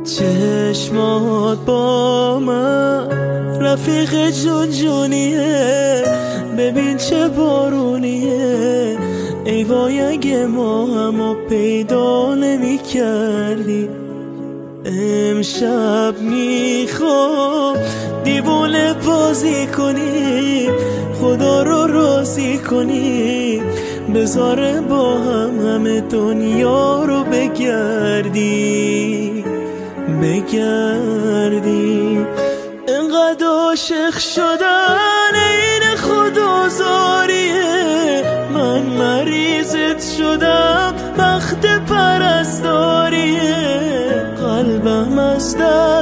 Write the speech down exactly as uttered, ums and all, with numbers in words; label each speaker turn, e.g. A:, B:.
A: چشمات با من رفیق جون جونیه، ببین چه بارونیه. ای وای اگه ما همو پیدا نمی کردی. امشب میخوام دیوونه بازی کنی، خدا رو راضی کنی، بذاره با هم همه دنیا رو بگردی بگردی. انقدر عاشق شدن این خودآزاریه، من مریضت شدم، وقت پرستاریه. قلبم از در